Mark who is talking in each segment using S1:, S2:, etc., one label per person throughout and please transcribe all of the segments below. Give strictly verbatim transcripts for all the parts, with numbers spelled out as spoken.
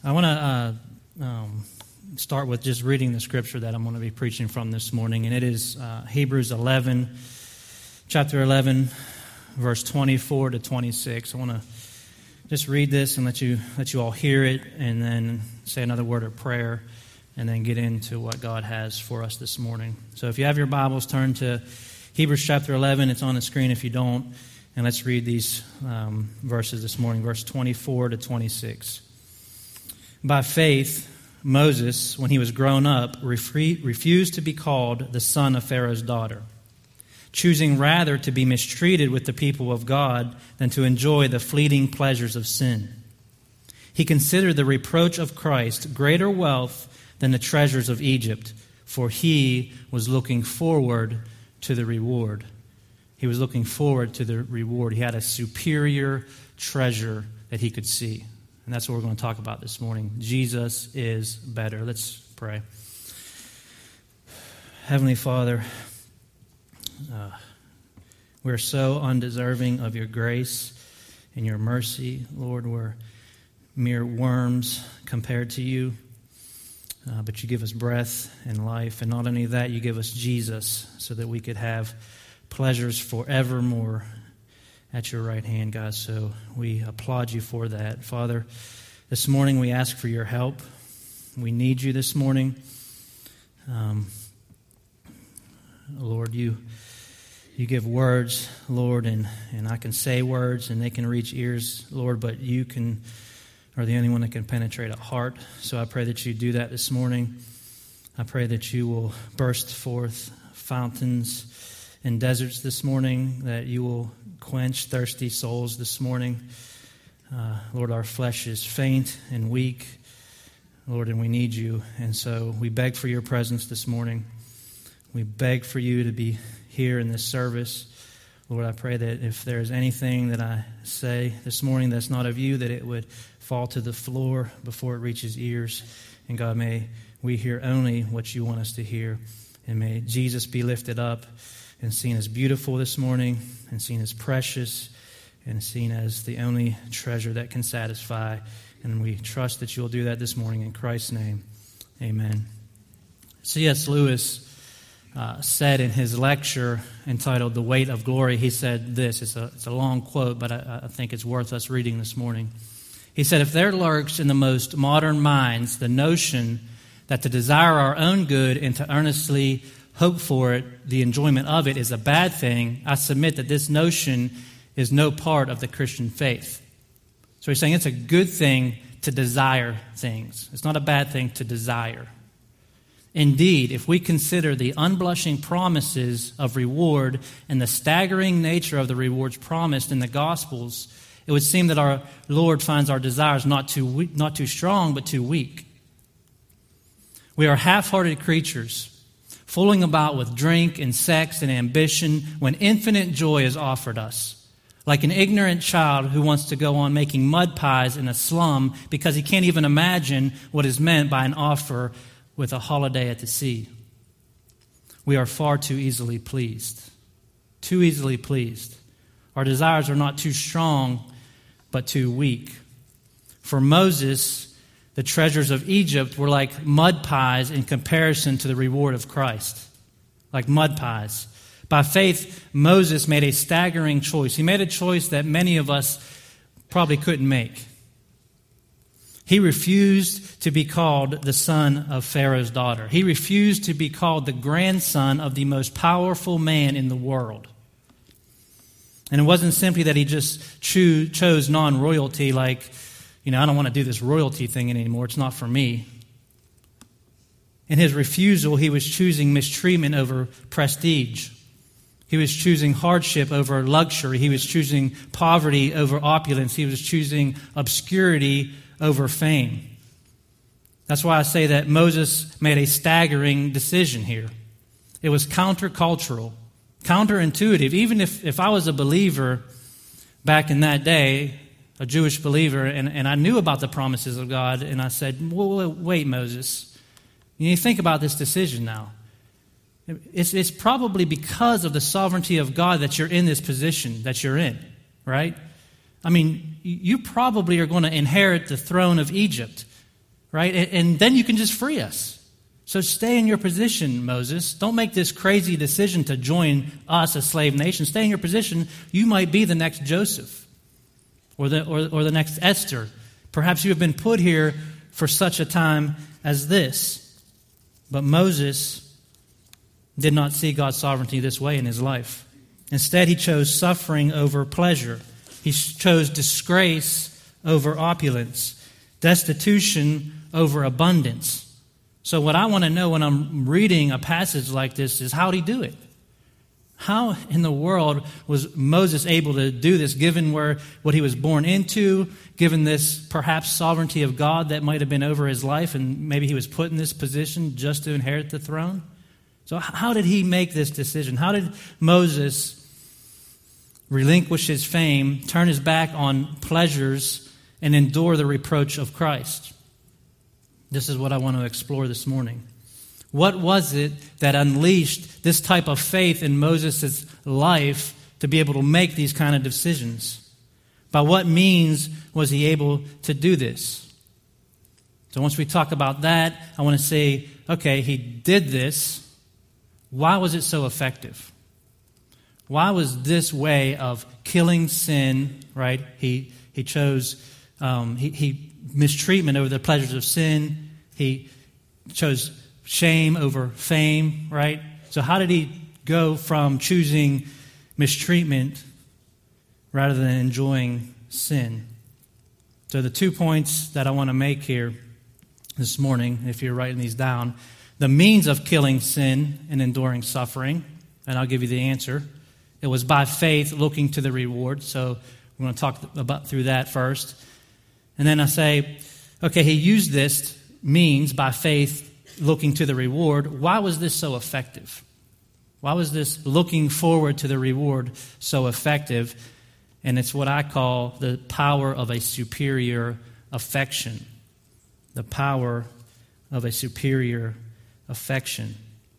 S1: I want to uh, um, start with just reading the scripture that I'm going to be preaching from this morning, and it is uh, Hebrews eleven, chapter eleven, verse twenty-four to twenty-six. I want to just read this and let you let you all hear it, and then say another word of prayer, and then get into what God has for us this morning. So if you have your Bibles, turn to Hebrews chapter eleven. It's on the screen if you don't, and let's read these um, verses this morning, verse twenty-four to twenty-six. By faith, Moses, when he was grown up, refused to be called the son of Pharaoh's daughter, choosing rather to be mistreated with the people of God than to enjoy the fleeting pleasures of sin. He considered the reproach of Christ greater wealth than the treasures of Egypt, for he was looking forward to the reward. He was looking forward to the reward. He had a superior treasure that he could see. And that's what we're going to talk about this morning. Jesus is better. Let's pray. Heavenly Father, uh, we're so undeserving of your grace and your mercy. Lord, we're mere worms compared to you. Uh, but you give us breath and life. And not only that, you give us Jesus so that we could have pleasures forevermore at your right hand, God. So we applaud you for that. Father, this morning we ask for your help. We need you this morning. Um, Lord, you you give words, Lord, and, and I can say words and they can reach ears, Lord, but you can are the only one that can penetrate a heart. So I pray that you do that this morning. I pray that you will burst forth fountains in deserts this morning, that you will quench thirsty souls this morning. Uh, Lord, our flesh is faint and weak, Lord, and we need you. And so we beg for your presence this morning. We beg for you to be here in this service. Lord, I pray that if there's anything that I say this morning that's not of you, that it would fall to the floor before it reaches ears. And God, may we hear only what you want us to hear. And may Jesus be lifted up and seen as beautiful this morning, and seen as precious, and seen as the only treasure that can satisfy. And we trust that you'll do that this morning in Christ's name. Amen. C S Lewis uh, said in his lecture entitled "The Weight of Glory," he said this. It's a, it's a long quote, but I, I think it's worth us reading this morning. He said, "If there lurks in the most modern minds the notion that to desire our own good and to earnestly hope for it, the enjoyment of it, is a bad thing, I submit that this notion is no part of the Christian faith." So he's saying it's a good thing to desire things. It's not a bad thing to desire. Indeed, if we consider the unblushing promises of reward and the staggering nature of the rewards promised in the Gospels, it would seem that our Lord finds our desires not too weak, not too strong, but too weak. We are half-hearted creatures, fooling about with drink and sex and ambition when infinite joy is offered us. Like an ignorant child who wants to go on making mud pies in a slum because he can't even imagine what is meant by an offer with a holiday at the sea. We are far too easily pleased. Too easily pleased. Our desires are not too strong, but too weak. For Moses, the treasures of Egypt were like mud pies in comparison to the reward of Christ. Like mud pies. By faith, Moses made a staggering choice. He made a choice that many of us probably couldn't make. He refused to be called the son of Pharaoh's daughter. He refused to be called the grandson of the most powerful man in the world. And it wasn't simply that he just cho- chose non-royalty, like, you know, I don't want to do this royalty thing anymore. It's not for me. In his refusal, he was choosing mistreatment over prestige. He was choosing hardship over luxury. He was choosing poverty over opulence. He was choosing obscurity over fame. That's why I say that Moses made a staggering decision here. It was countercultural, counterintuitive. Even if, if I was a believer back in that day, a Jewish believer, and, and I knew about the promises of God, and I said, well, wait, Moses, you need to think about this decision now. It's, it's probably because of the sovereignty of God that you're in this position that you're in, right? I mean, you probably are going to inherit the throne of Egypt. right? And, and then you can just free us. So stay in your position, Moses. Don't make this crazy decision to join us, a slave nation. Stay in your position. You might be the next Joseph or the, or, or the next Esther. Perhaps you have been put here for such a time as this. But Moses did not see God's sovereignty this way in his life. Instead, he chose suffering over pleasure. He chose disgrace over opulence, destitution over abundance. So what I want to know when I'm reading a passage like this is, how did he do it? How in the world was Moses able to do this, given where what he was born into, given this perhaps sovereignty of God that might have been over his life, and maybe he was put in this position just to inherit the throne? So how did he make this decision? How did Moses relinquish his fame, turn his back on pleasures, and endure the reproach of Christ? This is what I want to explore this morning. What was it that unleashed this type of faith in Moses' life to be able to make these kind of decisions? By what means was he able to do this? So once we talk about that, I want to say, okay, he did this. Why was it so effective? Why was this way of killing sin, right? He he chose um, he, he mistreatment over the pleasures of sin. He chose shame over fame, right? So how did he go from choosing mistreatment rather than enjoying sin? So the two points that I want to make here this morning, if you're writing these down, the means of killing sin and enduring suffering, and I'll give you the answer. It was by faith, looking to the reward. So we're going to talk about through that first. And then I say, okay, he used this means by faith, looking to the reward. Why was this so effective? Why was this looking forward to the reward so effective? And it's what I call the power of a superior affection. The power of a superior affection.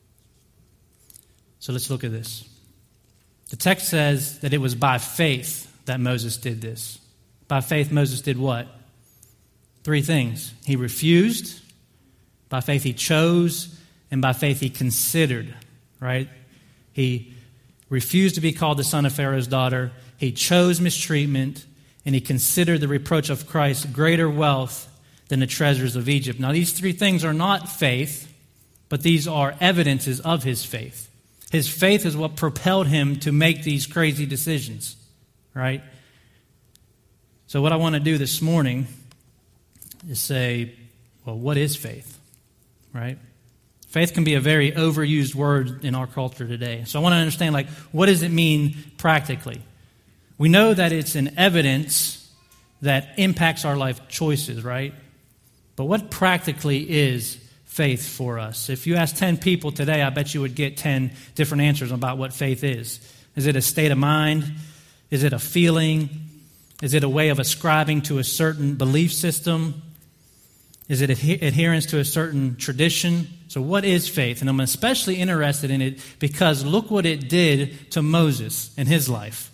S1: So let's look at this. The text says that it was by faith that Moses did this. By faith, Moses did what? Three things. He refused. By faith, he chose. And by faith, he considered. Right? He refused to be called the son of Pharaoh's daughter. He chose mistreatment. And he considered the reproach of Christ greater wealth than the treasures of Egypt. Now, these three things are not faith, but these are evidences of his faith. His faith is what propelled him to make these crazy decisions, right? So what I want to do this morning is say, well, what is faith, right? Faith can be a very overused word in our culture today. So I want to understand, like, what does it mean practically? We know that it's an evidence that impacts our life choices, right? But what practically is faith for us? If you ask ten people today, I bet you would get ten different answers about what faith is. Is it a state of mind? Is it a feeling? Is it a way of ascribing to a certain belief system? Is it adherence to a certain tradition? So what is faith? And I'm especially interested in it because look what it did to Moses in his life.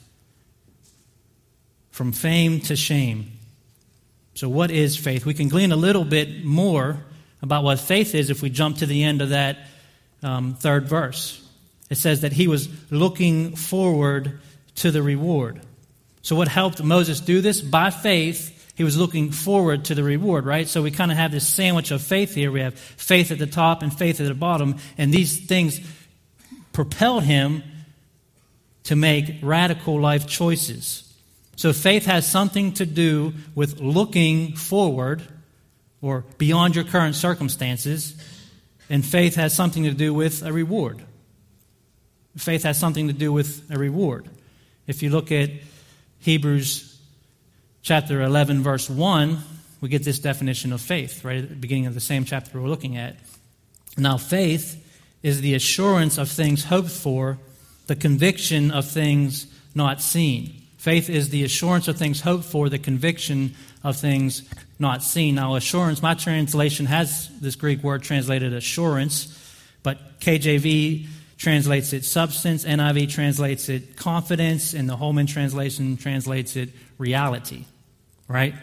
S1: From fame to shame. So what is faith? We can glean a little bit more about what faith is if we jump to the end of that um, third verse. It says that he was looking forward to the reward. So what helped Moses do this? By faith, he was looking forward to the reward, right? So we kind of have this sandwich of faith here. We have faith at the top and faith at the bottom. And these things propelled him to make radical life choices. So faith has something to do with looking forward or beyond your current circumstances, and faith has something to do with a reward. Faith has something to do with a reward. If you look at Hebrews chapter eleven, verse one, we get this definition of faith, right at the beginning of the same chapter we're looking at. Now, faith is the assurance of things hoped for, the conviction of things not seen. Faith is the assurance of things hoped for, the conviction of things not seen. Now, assurance, my translation has this Greek word translated assurance, but K J V translates it substance, N I V translates it confidence, and the Holman translation translates it reality, right?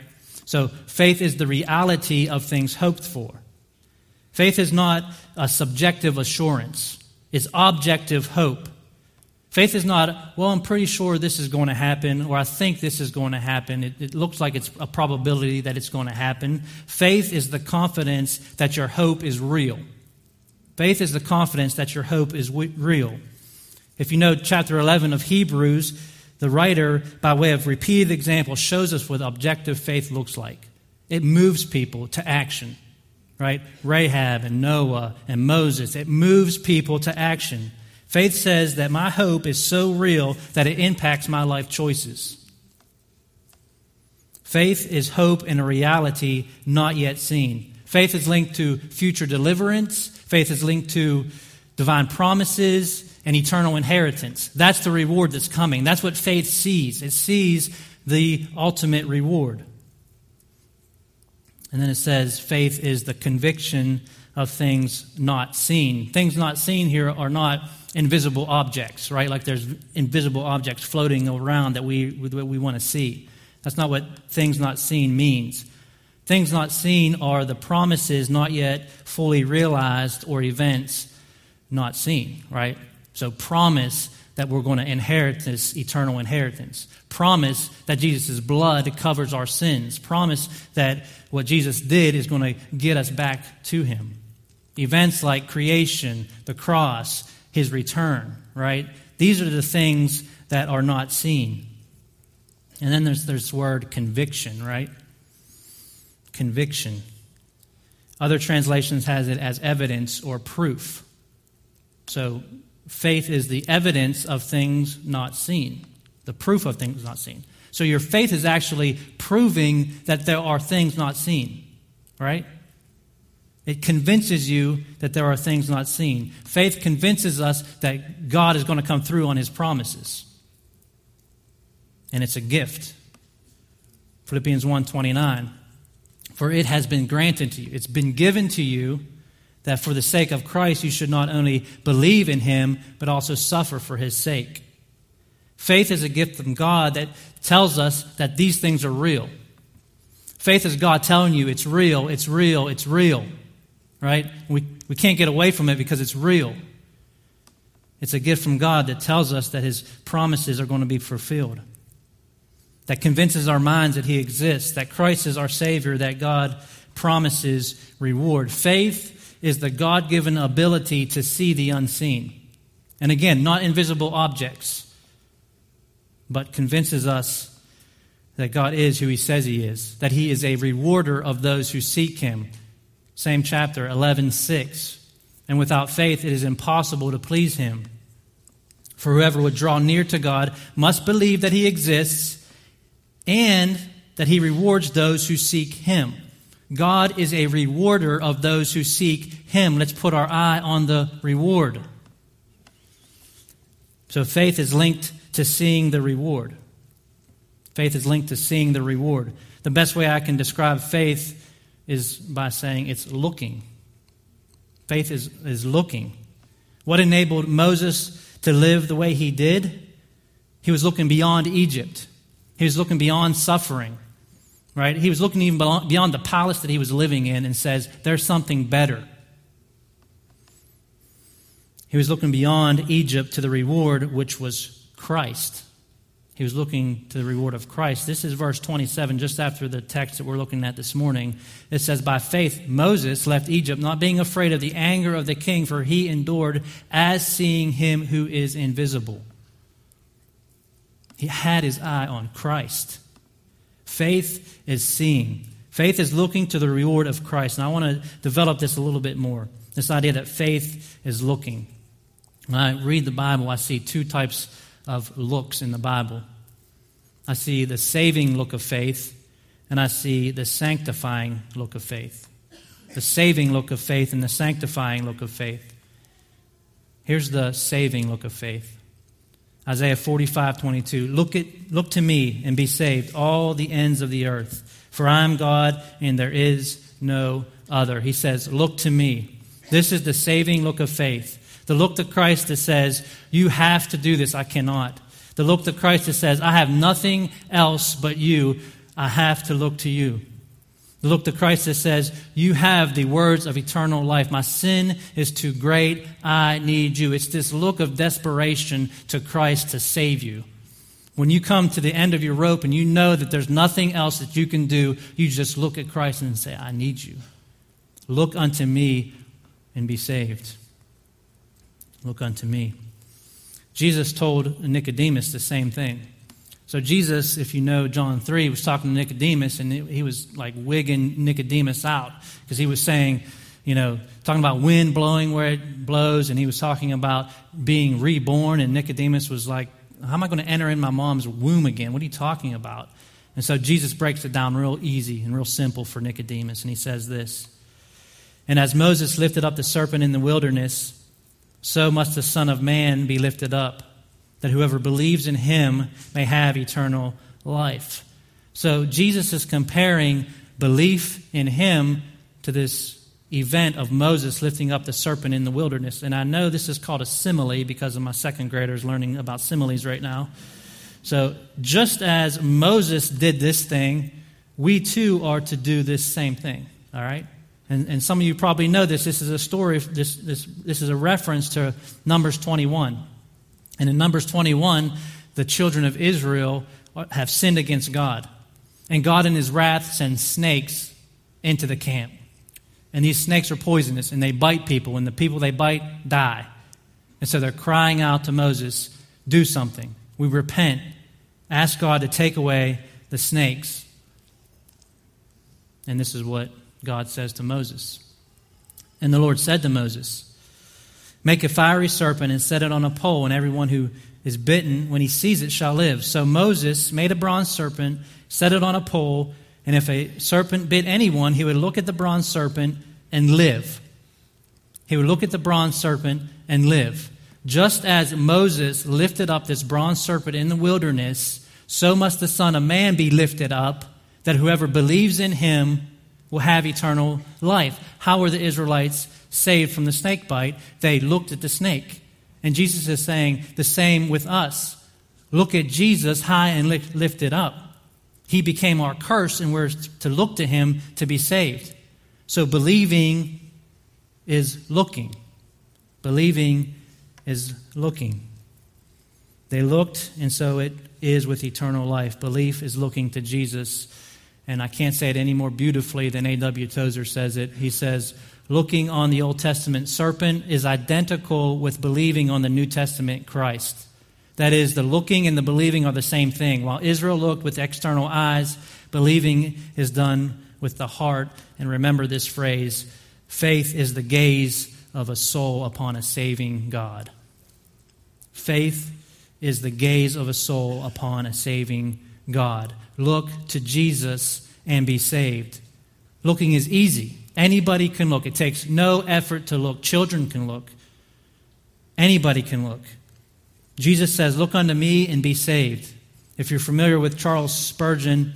S1: So faith is the reality of things hoped for. Faith is not a subjective assurance. It's objective hope. Faith is not, well, I'm pretty sure this is going to happen, or I think this is going to happen. It, it looks like it's a probability that it's going to happen. Faith is the confidence that your hope is real. Faith is the confidence that your hope is w- real. If you know chapter eleven of Hebrews, the writer, by way of repeated example, shows us what objective faith looks like. It moves people to action, right? Rahab and Noah and Moses. It moves people to action. Faith says that my hope is so real that it impacts my life choices. Faith is hope in a reality not yet seen. Faith is linked to future deliverance. Faith is linked to divine promises and eternal inheritance. That's the reward that's coming. That's what faith sees. It sees the ultimate reward. And then it says faith is the conviction of things not seen. Things not seen here are not invisible objects, right? Like there's invisible objects floating around that we, that we want to see. That's not what things not seen means. Things not seen are the promises not yet fully realized or events not seen, right? So promise that we're going to inherit this eternal inheritance. Promise that Jesus' blood covers our sins. Promise that what Jesus did is going to get us back to him. Events like creation, the cross, his return, right? These are the things that are not seen. And then there's this word conviction, right? Conviction. Other translations has it as evidence or proof. So faith is the evidence of things not seen, the proof of things not seen. So your faith is actually proving that there are things not seen, right? It convinces you that there are things not seen. Faith convinces us that God is going to come through on his promises. And it's a gift. Philippians one twenty-nine. For it has been granted to you, it's been given to you, that for the sake of Christ you should not only believe in him, but also suffer for his sake. Faith is a gift from God that tells us that these things are real. Faith is God telling you it's real, it's real, it's real. Right? We, we can't get away from it because it's real. It's a gift from God that tells us that his promises are going to be fulfilled. That convinces our minds that he exists, that Christ is our Savior, that God promises reward. Faith is the God-given ability to see the unseen. And again, not invisible objects, but convinces us that God is who he says he is, that he is a rewarder of those who seek him. Same chapter, eleven six. And without faith it is impossible to please him. For whoever would draw near to God must believe that he exists and that he rewards those who seek him. God is a rewarder of those who seek him. Let's put our eye on the reward. So faith is linked to seeing the reward. Faith is linked to seeing the reward. The best way I can describe faith is by saying it's looking. Faith is, is looking. What enabled Moses to live the way he did? He was looking beyond Egypt. He was looking beyond suffering. Right? He was looking even beyond the palace that he was living in and says, there's something better. He was looking beyond Egypt to the reward, which was Christ. He was looking to the reward of Christ. This is verse twenty-seven, just after the text that we're looking at this morning. It says, by faith Moses left Egypt, not being afraid of the anger of the king, for he endured as seeing him who is invisible. He had his eye on Christ. Faith is seeing. Faith is looking to the reward of Christ. And I want to develop this a little bit more. This idea that faith is looking. When I read the Bible, I see two types of looks in the Bible. I see the saving look of faith, and I see the sanctifying look of faith. The saving look of faith and the sanctifying look of faith. Here's the saving look of faith. Isaiah forty-five twenty-two. Look at look to me and be saved, all the ends of the earth. For I am God and there is no other. He says, look to me. This is the saving look of faith. The look to Christ that says, you have to do this, I cannot. The look to Christ that says, I have nothing else but you, I have to look to you. The look to Christ that says, you have the words of eternal life. My sin is too great. I need you. It's this look of desperation to Christ to save you. When you come to the end of your rope and you know that there's nothing else that you can do, you just look at Christ and say, I need you. Look unto me and be saved. Look unto me. Jesus told Nicodemus the same thing. So Jesus, if you know John three, was talking to Nicodemus, and he was like wigging Nicodemus out because he was saying, you know, talking about wind blowing where it blows, and he was talking about being reborn, and Nicodemus was like, how am I going to enter in my mom's womb again? What are you talking about? And so Jesus breaks it down real easy and real simple for Nicodemus, and he says this, and as Moses lifted up the serpent in the wilderness, so must the Son of Man be lifted up, that whoever believes in him may have eternal life. So Jesus is comparing belief in him to this event of Moses lifting up the serpent in the wilderness. And I know this is called a simile because of my second graders learning about similes right now. So just as Moses did this thing, we too are to do this same thing. All right? And, and some of you probably know this. This is a story, this, this, this is a reference to Numbers twenty-one. And in Numbers twenty-one, the children of Israel have sinned against God. And God in his wrath sends snakes into the camp. And these snakes are poisonous, and they bite people, and the people they bite die. And so they're crying out to Moses, do something. We repent. Ask God to take away the snakes. And this is what God says to Moses. And the Lord said to Moses, make a fiery serpent and set it on a pole, and everyone who is bitten, when he sees it, shall live. So Moses made a bronze serpent, set it on a pole, and if a serpent bit anyone, he would look at the bronze serpent and live. He would look at the bronze serpent and live. Just as Moses lifted up this bronze serpent in the wilderness, so must the Son of Man be lifted up, that whoever believes in him will have eternal life. How were the Israelites saved from the snake bite? They looked at the snake. And Jesus is saying the same with us. Look at Jesus high and lifted up. He became our curse, and we're to look to him to be saved. So believing is looking. Believing is looking. They looked, and so it is with eternal life. Belief is looking to Jesus. And I can't say it any more beautifully than A W Tozer says it. He says, looking on the Old Testament serpent is identical with believing on the New Testament Christ. That is, the looking and the believing are the same thing. While Israel looked with external eyes, believing is done with the heart. And remember this phrase, faith is the gaze of a soul upon a saving God. Faith is the gaze of a soul upon a saving God. Look to Jesus and be saved. Looking is easy. Anybody can look. It takes no effort to look. Children can look. Anybody can look. Jesus says, look unto me and be saved. If you're familiar with Charles Spurgeon,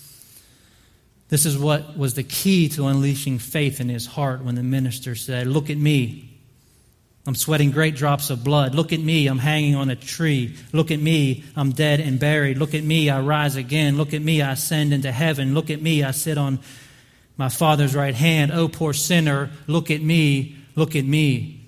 S1: this is what was the key to unleashing faith in his heart when the minister said, look at me. I'm sweating great drops of blood. Look at me, I'm hanging on a tree. Look at me, I'm dead and buried. Look at me, I rise again. Look at me, I ascend into heaven. Look at me, I sit on my Father's right hand. Oh, poor sinner, look at me, look at me.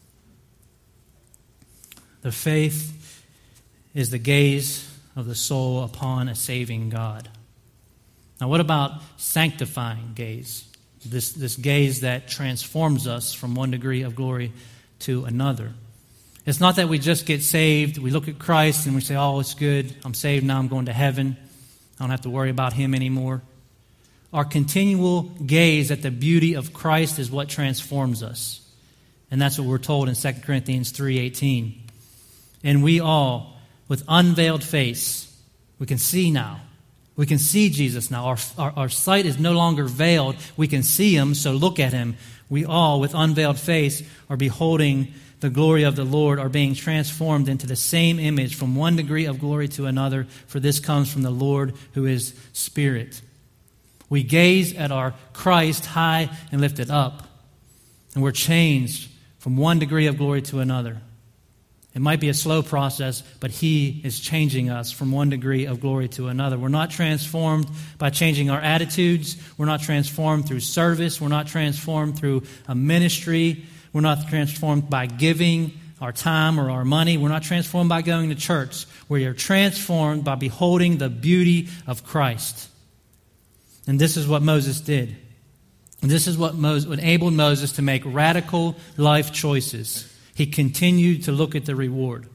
S1: The faith is the gaze of the soul upon a saving God. Now, what about sanctifying gaze? This, this gaze that transforms us from one degree of glory to another. It's not that we just get saved, we look at Christ and we say, oh, it's good, I'm saved, now I'm going to heaven. I don't have to worry about him anymore. Our continual gaze at the beauty of Christ is what transforms us. And that's what we're told in Second Corinthians three eighteen. And we all, with unveiled face, we can see now. We can see Jesus now. Our, our, our sight is no longer veiled. We can see him, so look at him. We all, with unveiled face, are beholding the glory of the Lord, are being transformed into the same image from one degree of glory to another, for this comes from the Lord who is Spirit. We gaze at our Christ high and lifted up, and we're changed from one degree of glory to another. It might be a slow process, but He is changing us from one degree of glory to another. We're not transformed by changing our attitudes. We're not transformed through service. We're not transformed through a ministry. We're not transformed by giving our time or our money. We're not transformed by going to church. We are transformed by beholding the beauty of Christ. And this is what Moses did. And this is what Moses, enabled Moses to make radical life choices. He continued to look at the reward.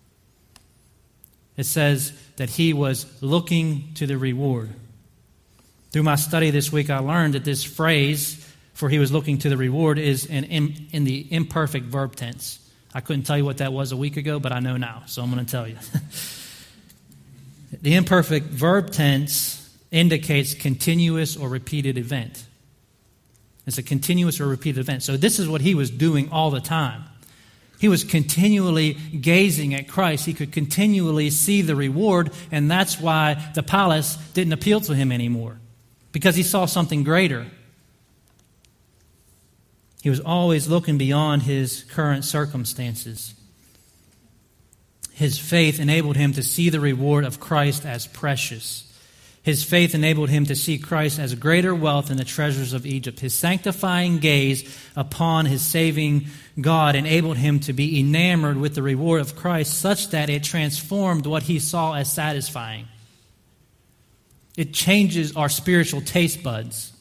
S1: It says that he was looking to the reward. Through my study this week, I learned that this phrase, for he was looking to the reward, is in, in, in the imperfect verb tense. I couldn't tell you what that was a week ago, but I know now, so I'm going to tell you. The imperfect verb tense indicates continuous or repeated event. It's a continuous or repeated event. So this is what he was doing all the time. He was continually gazing at Christ. He could continually see the reward, and that's why the palace didn't appeal to him anymore, because he saw something greater. He was always looking beyond his current circumstances. His faith enabled him to see the reward of Christ as precious. His faith enabled him to see Christ as greater wealth than the treasures of Egypt. His sanctifying gaze upon his saving God enabled him to be enamored with the reward of Christ such that it transformed what he saw as satisfying. It changes our spiritual taste buds.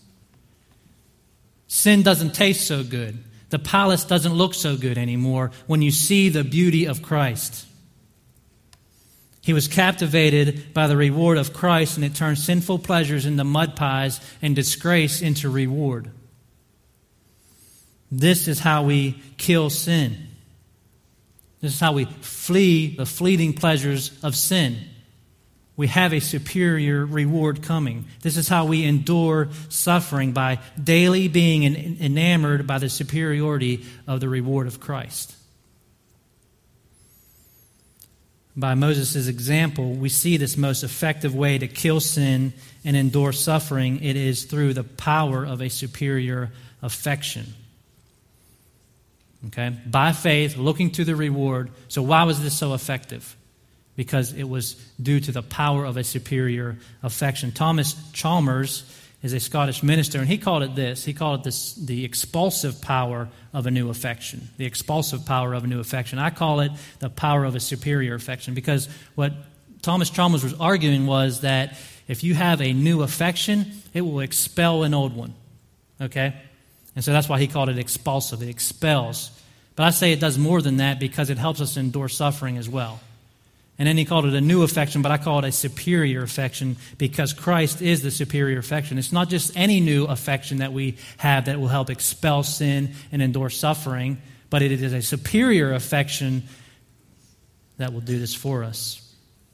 S1: Sin doesn't taste so good. The palace doesn't look so good anymore when you see the beauty of Christ. He was captivated by the reward of Christ, and it turned sinful pleasures into mud pies and disgrace into reward. This is how we kill sin. This is how we flee the fleeting pleasures of sin. We have a superior reward coming. This is how we endure suffering, by daily being enamored by the superiority of the reward of Christ. By Moses' example, we see this most effective way to kill sin and endure suffering. It is through the power of a superior affection. Okay? By faith, looking to the reward. So why was this so effective? Because it was due to the power of a superior affection. Thomas Chalmers is a Scottish minister, and he called it this. He called it this, the expulsive power of a new affection. The expulsive power of a new affection. I call it the power of a superior affection, because what Thomas Chalmers was arguing was that if you have a new affection, it will expel an old one. Okay? And so that's why he called it expulsive. It expels. But I say it does more than that, because it helps us endure suffering as well. And then he called it a new affection, but I call it a superior affection, because Christ is the superior affection. It's not just any new affection that we have that will help expel sin and endure suffering, but it is a superior affection that will do this for us.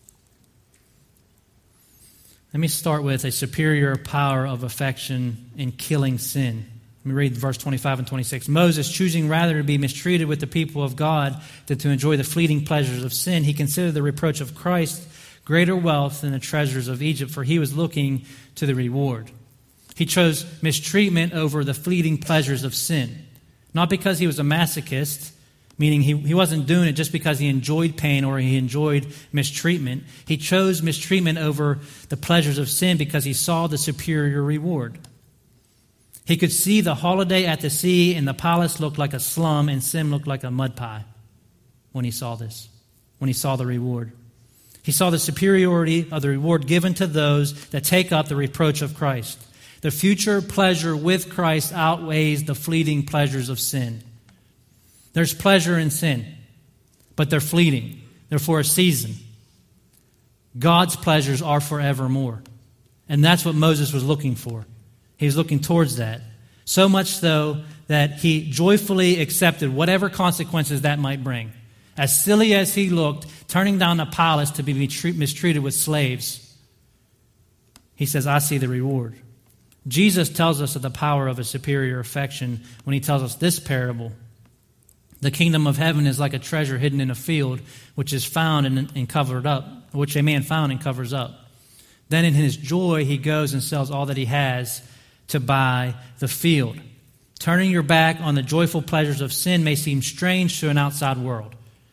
S1: Let me start with a superior power of affection in killing sin. Let me read verse twenty-five and twenty-six. Moses, choosing rather to be mistreated with the people of God than to enjoy the fleeting pleasures of sin, he considered the reproach of Christ greater wealth than the treasures of Egypt, for he was looking to the reward. He chose mistreatment over the fleeting pleasures of sin. Not because he was a masochist, meaning he, he wasn't doing it just because he enjoyed pain or he enjoyed mistreatment. He chose mistreatment over the pleasures of sin because he saw the superior reward. He could see the holiday at the sea, and the palace looked like a slum, and sin looked like a mud pie when he saw this, when he saw the reward. He saw the superiority of the reward given to those that take up the reproach of Christ. The future pleasure with Christ outweighs the fleeting pleasures of sin. There's pleasure in sin, but they're fleeting. They're for a season. God's pleasures are forevermore. And that's what Moses was looking for. He was looking towards that. So much so that he joyfully accepted whatever consequences that might bring. As silly as he looked, turning down a palace to be mistreated with slaves, he says, I see the reward. Jesus tells us of the power of a superior affection when he tells us this parable. The kingdom of heaven is like a treasure hidden in a field, which is found and, and covered up, which a man found and covers up. Then in his joy, he goes and sells all that he has to buy the field. Turning your back on the joyful pleasures of sin may seem strange to an outside world,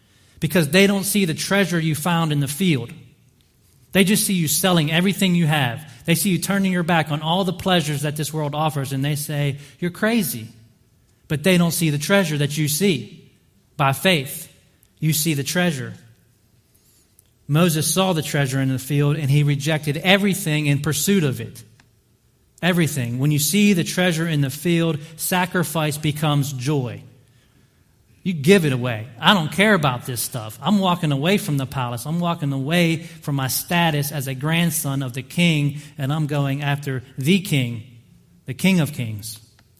S1: because they don't see the treasure you found in the field. They just see you selling everything you have. They see you turning your back on all the pleasures that this world offers, and they say, you're crazy. But they don't see the treasure that you see. By faith, you see the treasure. Moses saw the treasure in the field, and he rejected everything in pursuit of it. Everything. When you see the treasure in the field, sacrifice becomes joy. You give it away. I don't care about this stuff. I'm walking away from the palace. I'm walking away from my status as a grandson of the king, and I'm going after the king, the King of Kings.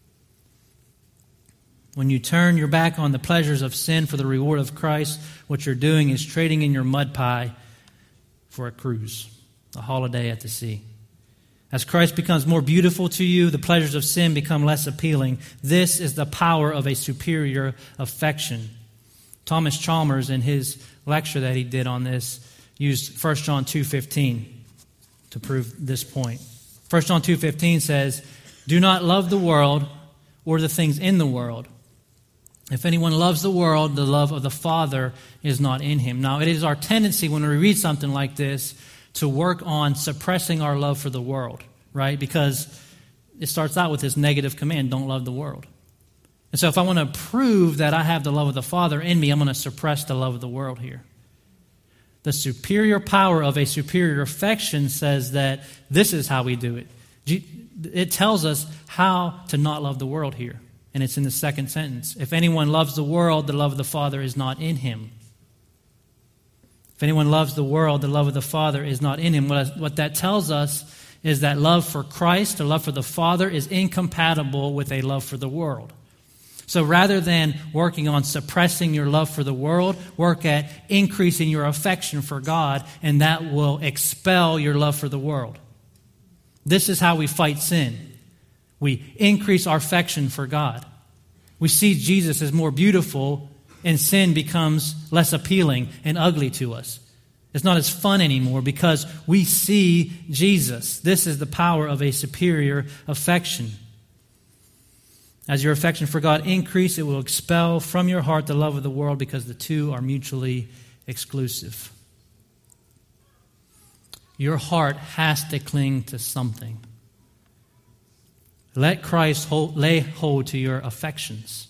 S1: When you turn your back on the pleasures of sin for the reward of Christ, what you're doing is trading in your mud pie for a cruise, a holiday at the sea. As Christ becomes more beautiful to you, the pleasures of sin become less appealing. This is the power of a superior affection. Thomas Chalmers, in his lecture that he did on this, used First John two fifteen to prove this point. First John two fifteen says, "Do not love the world or the things in the world. If anyone loves the world, the love of the Father is not in him." Now, it is our tendency when we read something like this to work on suppressing our love for the world, right? Because it starts out with this negative command, don't love the world. And so if I want to prove that I have the love of the Father in me, I'm going to suppress the love of the world here. The superior power of a superior affection says that this is how we do it. It tells us how to not love the world here. And it's in the second sentence. If anyone loves the world, the love of the Father is not in him. If anyone loves the world, the love of the Father is not in him. What, what that tells us is that love for Christ, the love for the Father, is incompatible with a love for the world. So rather than working on suppressing your love for the world, work at increasing your affection for God, and that will expel your love for the world. This is how we fight sin. We increase our affection for God. We see Jesus as more beautiful, and sin becomes less appealing and ugly to us. It's not as fun anymore because we see Jesus. This is the power of a superior affection. As your affection for God increases, it will expel from your heart the love of the world because the two are mutually exclusive. Your heart has to cling to something. Let Christ hold, lay hold to your affections.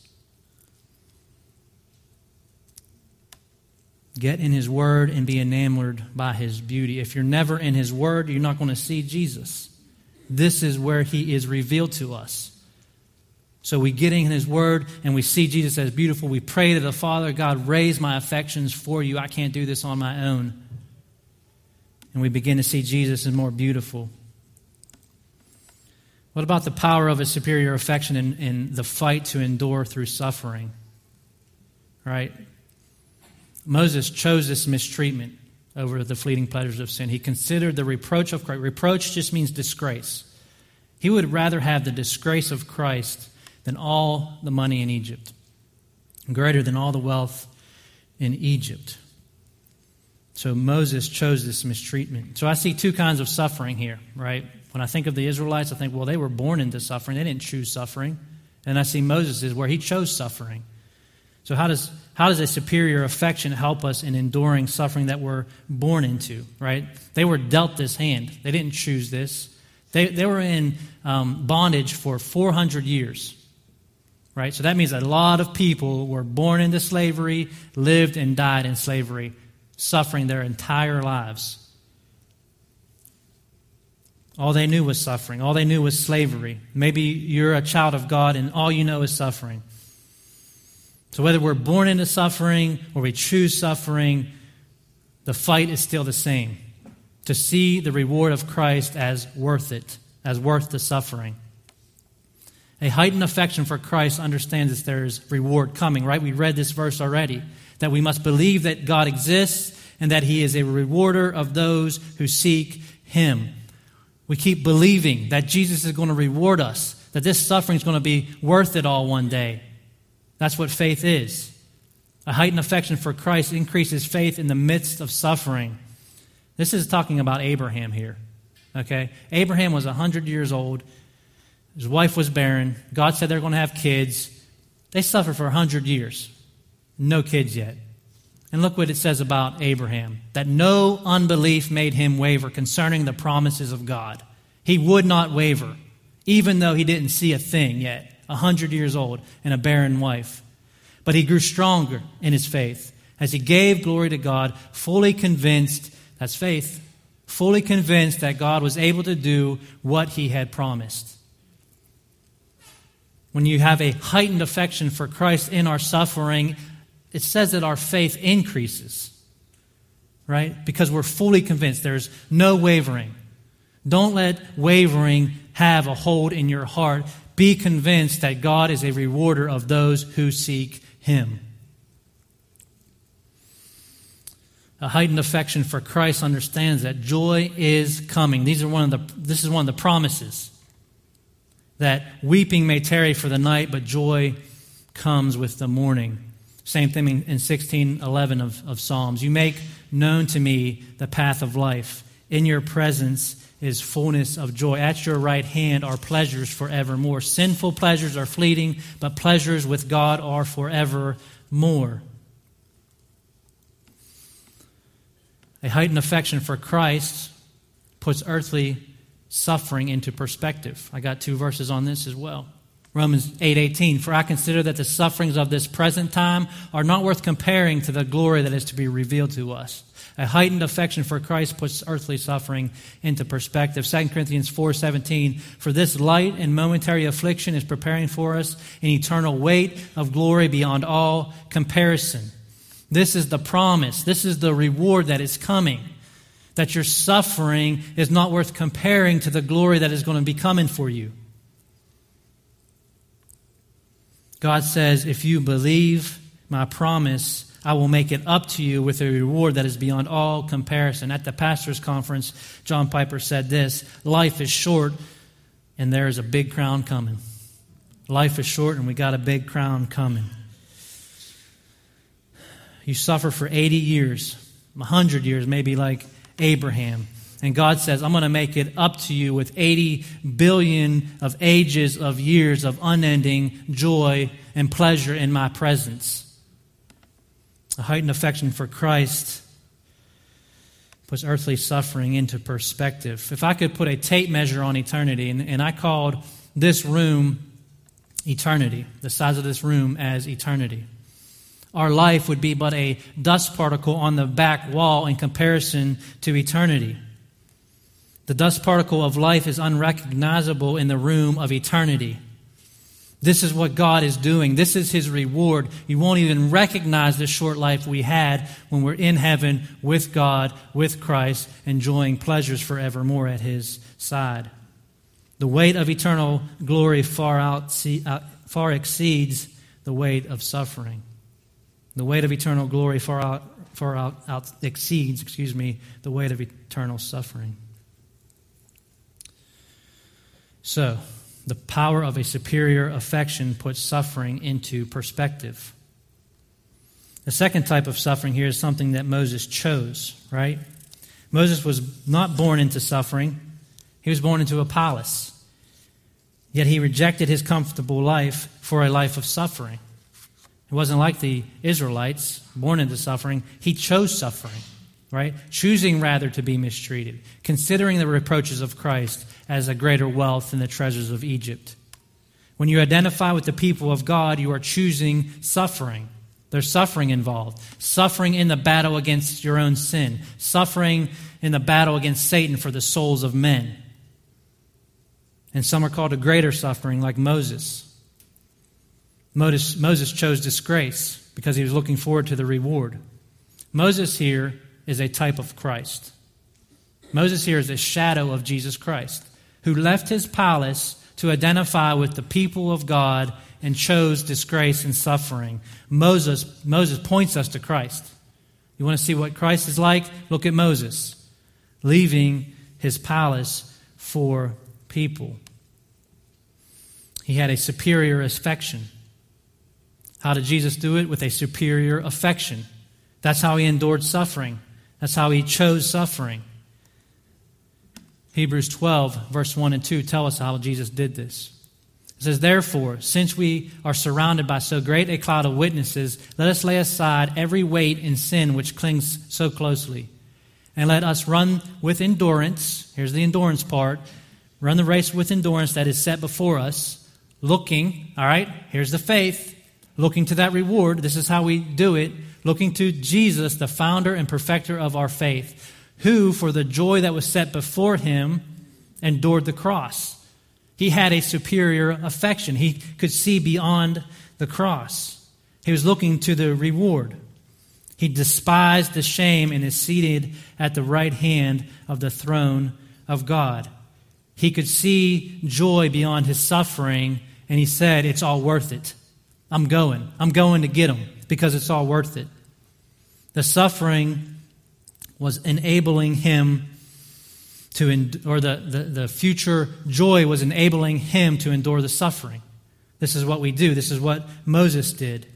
S1: Get in His Word and be enamored by His beauty. If you're never in His Word, you're not going to see Jesus. This is where He is revealed to us. So we get in His Word and we see Jesus as beautiful. We pray to the Father, God, raise my affections for you. I can't do this on my own. And we begin to see Jesus as more beautiful. What about the power of a superior affection in, in the fight to endure through suffering? Right? Moses chose this mistreatment over the fleeting pleasures of sin. He considered the reproach of Christ. Reproach just means disgrace. He would rather have the disgrace of Christ than all the money in Egypt, greater than all the wealth in Egypt. So Moses chose this mistreatment. So I see two kinds of suffering here, right? When I think of the Israelites, I think, well, they were born into suffering. They didn't choose suffering. And I see Moses is where he chose suffering. So how does how does a superior affection help us in enduring suffering that we're born into, right? They were dealt this hand. They didn't choose this. They, they were in um, bondage for four hundred years, right? So that means a lot of people were born into slavery, lived and died in slavery, suffering their entire lives. All they knew was suffering. All they knew was slavery. Maybe you're a child of God and all you know is suffering. So whether we're born into suffering or we choose suffering, the fight is still the same. To see the reward of Christ as worth it, as worth the suffering. A heightened affection for Christ understands that there is reward coming, right? We read this verse already, that we must believe that God exists and that He is a rewarder of those who seek Him. We keep believing that Jesus is going to reward us, that this suffering is going to be worth it all one day. That's what faith is. A heightened affection for Christ increases faith in the midst of suffering. This is talking about Abraham here. Okay? Abraham was one hundred years old. His wife was barren. God said they're going to have kids. They suffered for one hundred years. No kids yet. And look what it says about Abraham, that no unbelief made him waver concerning the promises of God. He would not waver, even though he didn't see a thing yet, a hundred years old and a barren wife. But he grew stronger in his faith as he gave glory to God, fully convinced, that's faith, fully convinced that God was able to do what he had promised. When you have a heightened affection for Christ in our suffering, it says that our faith increases, right? Because we're fully convinced. There's no wavering. Don't let wavering have a hold in your heart. Be convinced that God is a rewarder of those who seek Him. A heightened affection for Christ understands that joy is coming. These are one of the. This is one of the promises. That weeping may tarry for the night, but joy comes with the morning. Same thing in sixteen eleven of, of Psalms. You make known to me the path of life. In your presence is fullness of joy. At your right hand are pleasures forevermore. Sinful pleasures are fleeting, but pleasures with God are forevermore. A heightened affection for Christ puts earthly suffering into perspective. I got two verses on this as well. Romans eight eighteen. For I consider that the sufferings of this present time are not worth comparing to the glory that is to be revealed to us. A heightened affection for Christ puts earthly suffering into perspective. Second Corinthians four seventeen. For this light and momentary affliction is preparing for us an eternal weight of glory beyond all comparison. This is the promise. This is the reward that is coming. That your suffering is not worth comparing to the glory that is going to be coming for you. God says, if you believe my promise, I will make it up to you with a reward that is beyond all comparison. At the pastor's conference, John Piper said this, life is short and there is a big crown coming. Life is short and we got a big crown coming. You suffer for eighty years, one hundred years, maybe like Abraham. And God says, I'm going to make it up to you with eighty billion of ages of years of unending joy and pleasure in my presence. A heightened affection for Christ puts earthly suffering into perspective. If I could put a tape measure on eternity, and, and I called this room eternity, the size of this room as eternity, our life would be but a dust particle on the back wall in comparison to eternity. The dust particle of life is unrecognizable in the room of eternity. This is what God is doing. This is His reward. You won't even recognize the short life we had when we're in heaven with God, with Christ, enjoying pleasures forevermore at His side. The weight of eternal glory far out, far exceeds the weight of suffering. The weight of eternal glory far out, far out, out exceeds, excuse me, the weight of eternal suffering. So, the power of a superior affection puts suffering into perspective. The second type of suffering here is something that Moses chose, right? Moses was not born into suffering. He was born into a palace. Yet he rejected his comfortable life for a life of suffering. It wasn't like the Israelites, born into suffering. He chose suffering, right? Choosing rather to be mistreated, considering the reproaches of Christ as a greater wealth than the treasures of Egypt. When you identify with the people of God, you are choosing suffering. There's suffering involved. Suffering in the battle against your own sin. Suffering in the battle against Satan for the souls of men. And some are called to greater suffering, like Moses. Moses, Moses chose disgrace because he was looking forward to the reward. Moses here is a type of Christ. Moses here is a shadow of Jesus Christ, who left his palace to identify with the people of God and chose disgrace and suffering. Moses, Moses points us to Christ. You want to see what Christ is like? Look at Moses, leaving his palace for people. He had a superior affection. How did Jesus do it? With a superior affection. That's how he endured suffering. That's how he chose suffering. Hebrews twelve, verse one and two tell us how Jesus did this. It says, therefore, since we are surrounded by so great a cloud of witnesses, let us lay aside every weight and sin which clings so closely. And let us run with endurance, here's the endurance part, run the race with endurance that is set before us, looking, all right, here's the faith, looking to that reward. This is how we do it, looking to Jesus, the founder and perfecter of our faith, who, for the joy that was set before him, endured the cross. He had a superior affection. He could see beyond the cross. He was looking to the reward. He despised the shame and is seated at the right hand of the throne of God. He could see joy beyond his suffering, and he said, it's all worth it. I'm going. I'm going to get him because it's all worth it. The suffering was enabling him to, or the, the, the future joy was enabling him to endure the suffering. This is what we do. This is what Moses did.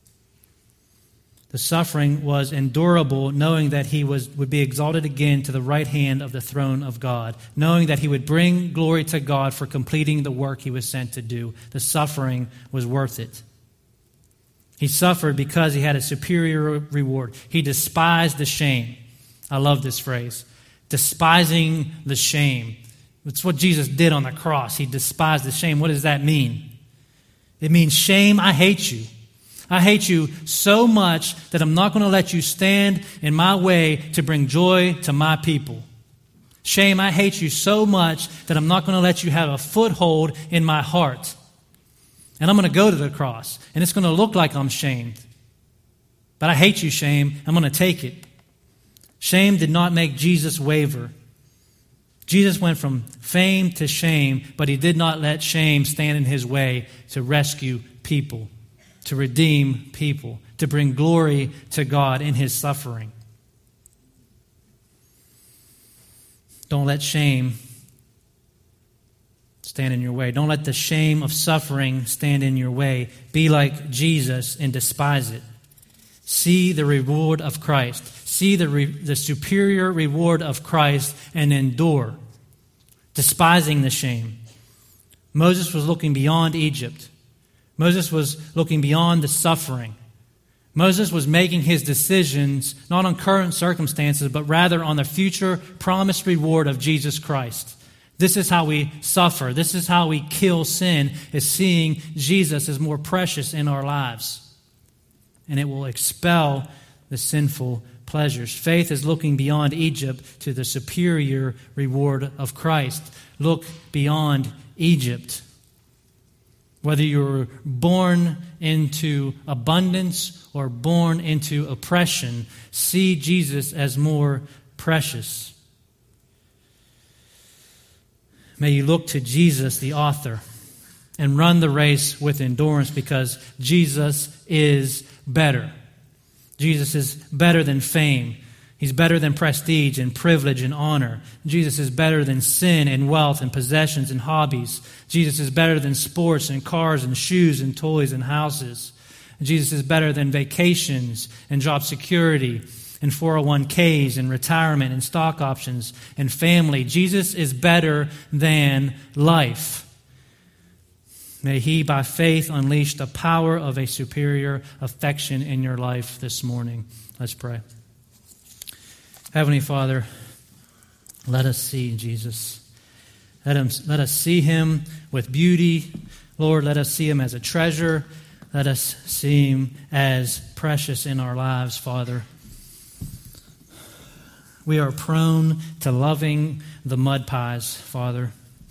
S1: The suffering was endurable, knowing that he was would be exalted again to the right hand of the throne of God, knowing that he would bring glory to God for completing the work he was sent to do. The suffering was worth it. He suffered because he had a superior reward. He despised the shame. I love this phrase. Despising the shame. It's what Jesus did on the cross. He despised the shame. What does that mean? It means, shame, I hate you. I hate you so much that I'm not going to let you stand in my way to bring joy to my people. Shame, I hate you so much that I'm not going to let you have a foothold in my heart. And I'm going to go to the cross, and it's going to look like I'm shamed. But I hate you, shame. I'm going to take it. Shame did not make Jesus waver. Jesus went from fame to shame, but he did not let shame stand in his way to rescue people, to redeem people, to bring glory to God in his suffering. Don't let shame stand in your way. Don't let the shame of suffering stand in your way. Be like Jesus and despise it. See the reward of Christ. See the, re- the superior reward of Christ and endure, despising the shame. Moses was looking beyond Egypt. Moses was looking beyond the suffering. Moses was making his decisions not on current circumstances, but rather on the future promised reward of Jesus Christ. This is how we suffer. This is how we kill sin, is seeing Jesus as more precious in our lives. And it will expel the sinful pleasures. Faith is looking beyond Egypt to the superior reward of Christ. Look beyond Egypt. Whether you're born into abundance or born into oppression, see Jesus as more precious. May you look to Jesus, the author, and run the race with endurance, because Jesus is better. Jesus is better than fame. He's better than prestige and privilege and honor. Jesus is better than sin and wealth and possessions and hobbies. Jesus is better than sports and cars and shoes and toys and houses. Jesus is better than vacations and job security and four oh one k's and retirement and stock options and family. Jesus is better than life. May he, by faith, unleash the power of a superior affection in your life this morning. Let's pray. Heavenly Father, let us see Jesus. Let him, let us see him with beauty. Lord, let us see him as a treasure. Let us see him as precious in our lives, Father. We are prone to loving the mud pies, Father.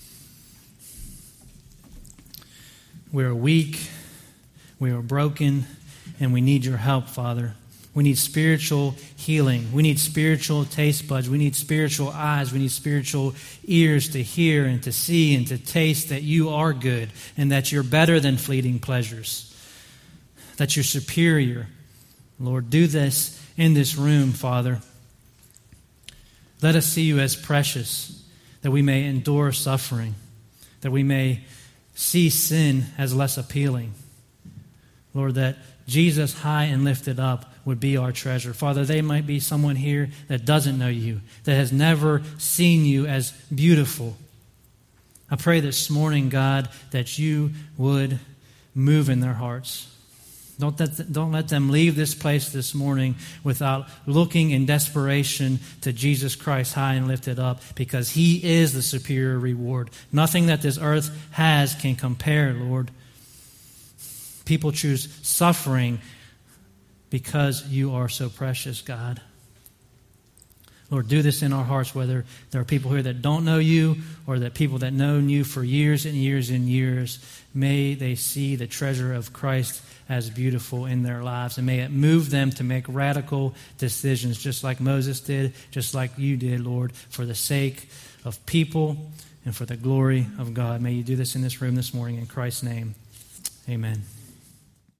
S1: We are weak, we are broken, and we need your help, Father. We need spiritual healing. We need spiritual taste buds. We need spiritual eyes. We need spiritual ears to hear and to see and to taste that you are good and that you're better than fleeting pleasures, that you're superior. Lord, do this in this room, Father. Let us see you as precious, that we may endure suffering, that we may see sin as less appealing. Lord, that Jesus, high and lifted up, would be our treasure. Father, there might be someone here that doesn't know you, that has never seen you as beautiful. I pray this morning, God, that you would move in their hearts. Don't let, don't let them leave this place this morning without looking in desperation to Jesus Christ high and lifted up, because he is the superior reward. Nothing that this earth has can compare, Lord. People choose suffering because you are so precious, God. Lord, do this in our hearts, whether there are people here that don't know you or that people that known you for years and years and years. May they see the treasure of Christ as beautiful in their lives, and may it move them to make radical decisions, just like Moses did, just like you did, Lord, for the sake of people and for the glory of God. May you do this in this room this morning. In Christ's name, amen.